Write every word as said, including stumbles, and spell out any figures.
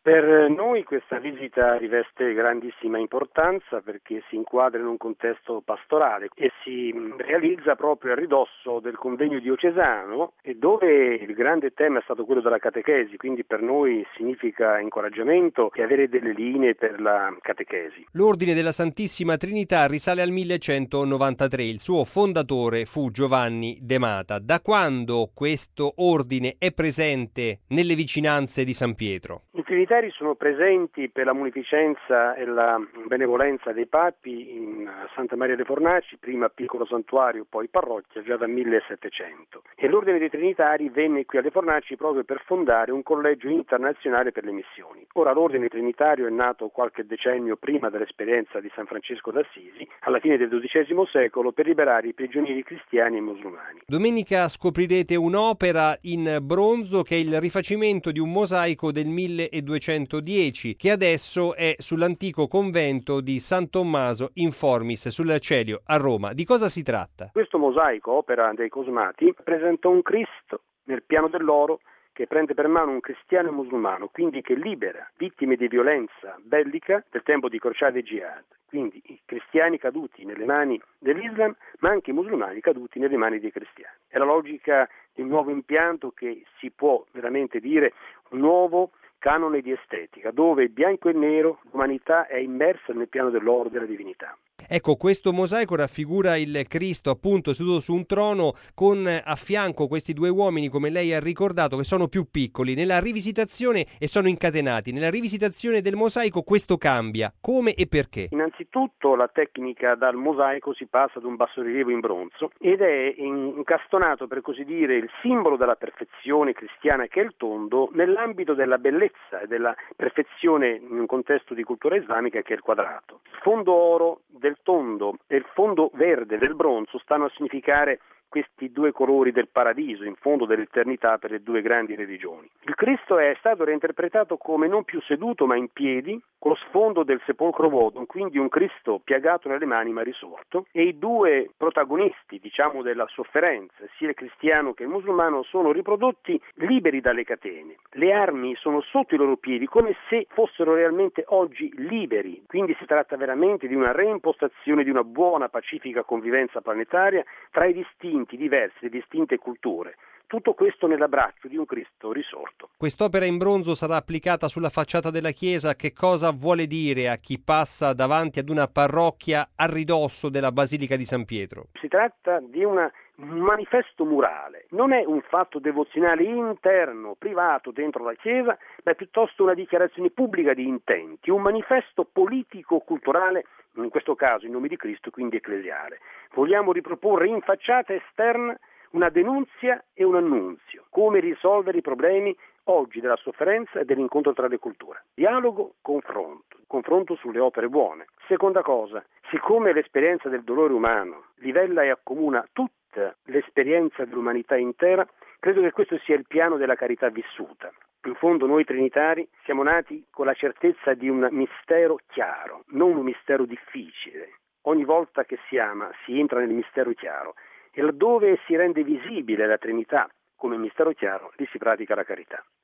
Per noi questa visita riveste grandissima importanza perché si inquadra in un contesto pastorale e si realizza proprio a ridosso del convegno diocesano, e dove il grande tema è stato quello della catechesi, quindi per noi significa incoraggiamento e avere delle linee per la catechesi. L'Ordine della Santissima Trinità risale al millecentonovantatré, il suo fondatore fu Giovanni De Mata. Da quando questo ordine è presente nelle vicinanze di San Pietro? I trinitari sono presenti per la munificenza e la benevolenza dei papi in Santa Maria dei Fornaci, prima piccolo santuario, poi parrocchia, già dal millesettecento. E l'Ordine dei Trinitari venne qui alle Fornaci proprio per fondare un collegio internazionale per le missioni. Ora l'Ordine Trinitario è nato qualche decennio prima dell'esperienza di San Francesco d'Assisi, alla fine del dodicesimo secolo, per liberare i prigionieri cristiani e musulmani. Domenica scoprirete un'opera in bronzo che è il rifacimento di un mosaico del milleduecentodieci, che adesso è sull'antico convento di San Tommaso in Formis, sul Celio, a Roma. Di cosa si tratta? Questo mosaico, opera dei Cosmati, presenta un Cristo nel piano dell'oro che prende per mano un cristiano e musulmano, quindi che libera vittime di violenza bellica del tempo di crociate e jihad. Quindi i cristiani caduti nelle mani dell'Islam, ma anche i musulmani caduti nelle mani dei cristiani. È la logica di un nuovo impianto che si può veramente dire un nuovo canone di estetica, dove il bianco e il nero, l'umanità è immersa nel piano dell'oro della divinità. Ecco, questo mosaico raffigura il Cristo appunto seduto su un trono con a fianco questi due uomini, come lei ha ricordato, che sono più piccoli. Nella rivisitazione e sono incatenati. Nella rivisitazione del mosaico questo cambia. Come e perché? Innanzitutto la tecnica dal mosaico si passa ad un bassorilievo in bronzo ed è incastonato, per così dire, il simbolo della perfezione cristiana che è il tondo nell'ambito della bellezza e della perfezione in un contesto di cultura islamica che è il quadrato. Il fondo oro del tondo e il fondo verde del bronzo stanno a significare questi due colori del paradiso, in fondo dell'eternità per le due grandi religioni. Il Cristo è stato reinterpretato come non più seduto ma in piedi, con lo sfondo del sepolcro vuoto, quindi un Cristo piagato nelle mani ma risorto, e i due protagonisti, diciamo, della sofferenza, sia il cristiano che il musulmano, sono riprodotti liberi dalle catene. Le armi sono sotto i loro piedi, come se fossero realmente oggi liberi, quindi si tratta veramente di una reimpostazione di una buona pacifica convivenza planetaria tra i distinti diverse, le distinte culture. Tutto questo nell'abbraccio di un Cristo risorto. Quest'opera in bronzo sarà applicata sulla facciata della chiesa. Che cosa vuole dire a chi passa davanti ad una parrocchia a ridosso della Basilica di San Pietro? Si tratta di una un manifesto murale, non è un fatto devozionale interno, privato dentro la chiesa, ma è piuttosto una dichiarazione pubblica di intenti, un manifesto politico-culturale, in questo caso in nome di Cristo, quindi ecclesiale. Vogliamo riproporre in facciata esterna una denunzia e un annunzio, come risolvere i problemi oggi della sofferenza e dell'incontro tra le culture. Dialogo, confronto, confronto sulle opere buone. Seconda cosa, siccome l'esperienza del dolore umano livella e accomuna tutta l'esperienza dell'umanità intera, credo che questo sia il piano della carità vissuta. In fondo noi trinitari siamo nati con la certezza di un mistero chiaro, non un mistero difficile. Ogni volta che si ama si entra nel mistero chiaro e laddove si rende visibile la Trinità come mistero chiaro, lì si pratica la carità.